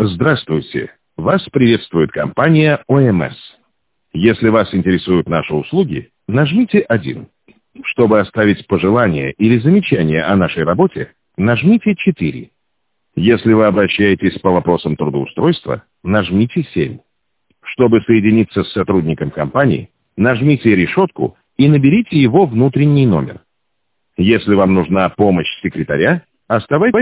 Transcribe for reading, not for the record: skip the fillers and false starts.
Здравствуйте! Вас приветствует компания ОМС. Если вас интересуют наши услуги, нажмите 1. Чтобы оставить пожелания или замечания о нашей работе, нажмите 4. Если вы обращаетесь по вопросам трудоустройства, нажмите 7. Чтобы соединиться с сотрудником компании, нажмите решетку и наберите его внутренний номер. Если вам нужна помощь секретаря, оставайтесь